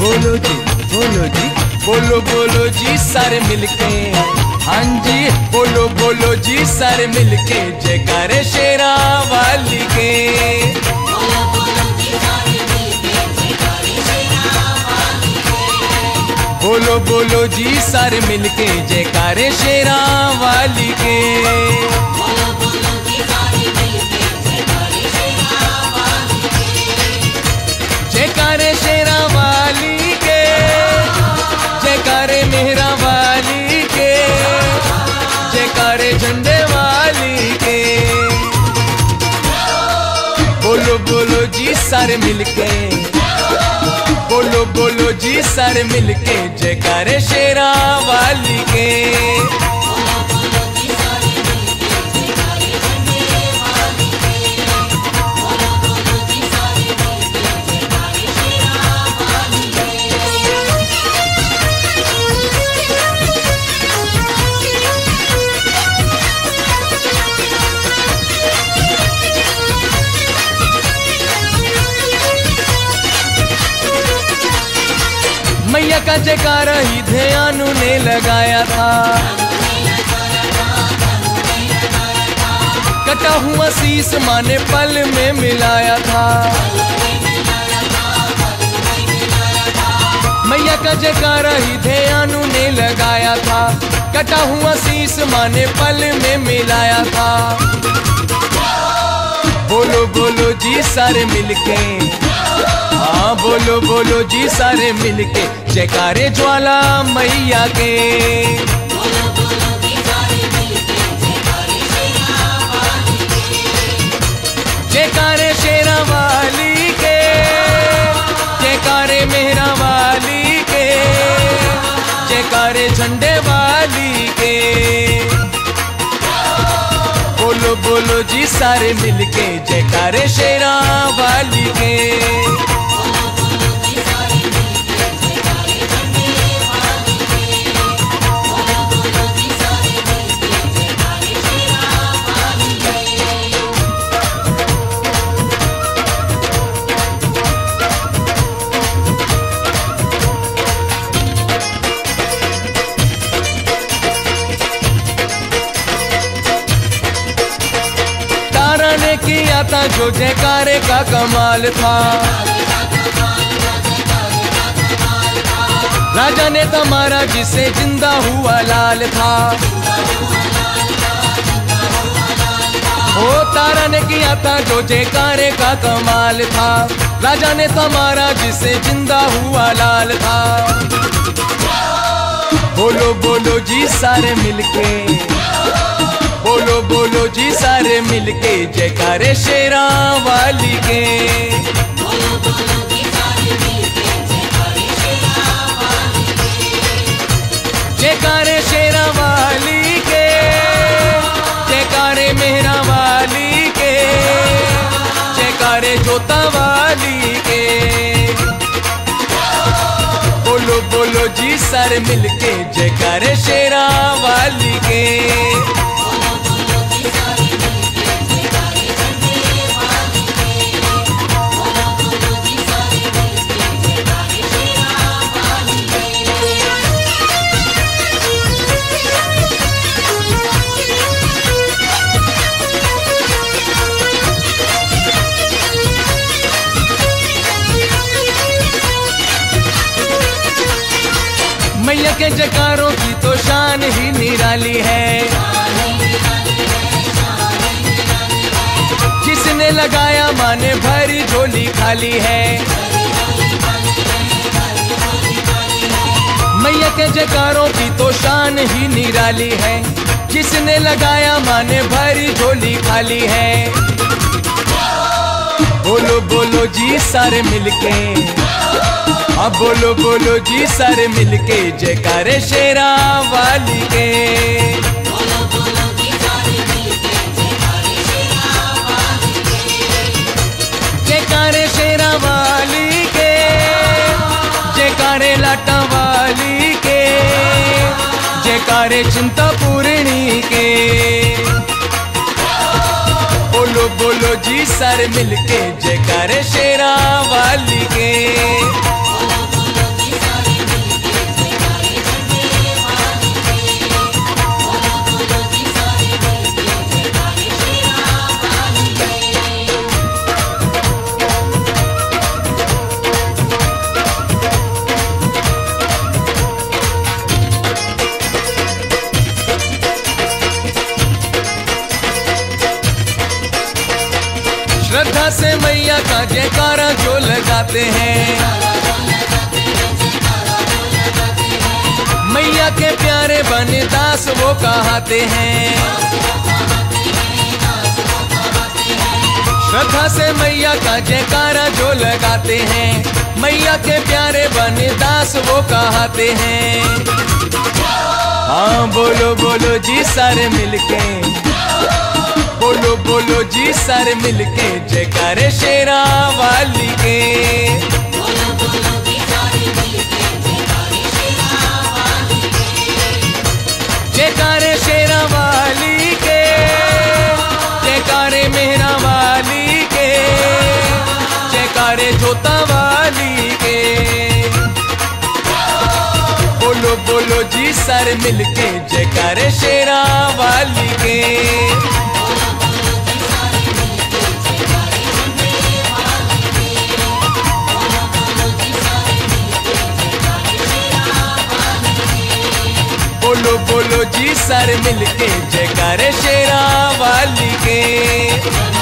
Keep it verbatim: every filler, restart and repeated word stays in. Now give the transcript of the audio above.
बोलो जी बोलो जी बोलो बोलो जी सारे मिलके, हाँ जी बोलो बोलो जी सारे मिलके, जयकारे शेरा वाली के। बोलो बोलो जी सारे मिलके, जयकारे शेरा वाली के। बोलो बोलो जी सारे मिलके, जयकारे शेरा वाली के। बोलो बोलो जी सारे मिलके, जयकारे शेरा वाली के। जयकारे शेरा वाली के, जयकारे मेहरा वाली के, जयकारे झंडे वाली के। बोलो बोलो जी सारे मिलके, बोलो बोलो जी सारे मिलके, जयकारे शेरा वाली के। बोलो बोलो जी सारे मिलके, जयकारे झंडे वाली के। बोलो बोलो जी सारे मिलके, जयकारे शेरा वाली के। मैया का जयकारा ही ध्यानु ने लगाया था, कटा हुआ शीस माँ ने पल में मिलाया था। मैया का जयकारा ही ध्यानु ने लगाया था, कटा हुआ शीस माँ ने पल में मिलाया था। बोलो बोलो जी सारे मिलके, हाँ बोलो बोलो जी सारे मिलके, जयकारे ज्वाला मैया के। बोलो बोलो जी सारे मिलके, जयकारे शेरा वाली के। जयकारे शेरा वाली के, जयकारे मेहरा वाली के, जयकारे झंडे वाली के। बोलो बोलो जी सारे मिलके, जयकारे शेरा वाली के। बोलो बोलो जी सारे मिलके, जयकारे झंडे वाली के। बोलो बोलो जी सारे मिलके, जयकारे शेरा वाली के। तारा ने किया था जो जयकारे का कमाल था, राजा ने तमारा जिसे जिंदा हुआ लाल था। ओ तारा ने किया था जो जयकारे का कमाल था, राजा ने तमारा जिसे जिंदा हुआ लाल था। बोलो बोलो जी सारे मिलके, बोलो बोलो जी सारे मिलके, जयकारे शेरा वाली के। बोलो बोलो जी सारे मिलके, जयकारे शेरा वाली के। जयकारे शेरा वाली के, जयकारे मेहरा वाली के, जयकारे जोता वाली के। बोलो बोलो जी सारे मिलके, जयकारे शेरा वाली के। बोलो बोलो जी सारे मिलके, जयकारे झंडे वाली के। बोलो बोलो जी सारे मिलके, जयकारे शेरा वाली के। मैया के जयकारों की तो शान ही निराली है, जिसने लगाया माँ ने भरी झोली खाली है। मैया के जयकारों की तो शान ही निराली है, जिसने लगाया माँ ने भरी झोली खाली है। बोलो बोलो जी सारे मिलके, अब बोलो बोलो जी सारे मिलके, जयकारे शेरा वाली के। बोलो बोलो जी सारे मिलके, जयकारे शेरा वाली के। जयकारे शेरा वाली के, जयकारे लाटा वाली के, जयकारे चिंतापूर्णी के। बोलो बोलो जी सारे मिलके, जयकारे शेरा वाली के। बोलो बोलो जी का जयकारा जो लगाते हैं। मैया के प्यारे बने दास वो कहाते हैं। श्रद्धा से मैया का जयकारा जो लगाते हैं। मैया के प्यारे बने दास वो कहाते हैं। हाँ बोलो बोलो जी सारे मिलके, बोलो बोलो जी सारे मिलके जयकारे शेरा वाली के। बोलो बोलो जी सारे मिलके जयकारे शेरा वाली के। जयकारे शेरा वाली के, जयकारे मेहरा वाली के, जयकारे जोता वाली के। बोलो बोलो जी सारे मिलके जयकारे शेरा वाली के। बोलो बोलो जी सारे मिलके जयकारे चंद्रे वाली के। बोलो बोलो जी सारे मिलके जयकारे शेरा वाली के। बोलो बोलो जी सारे मिलके जयकारे शेरा वाली के।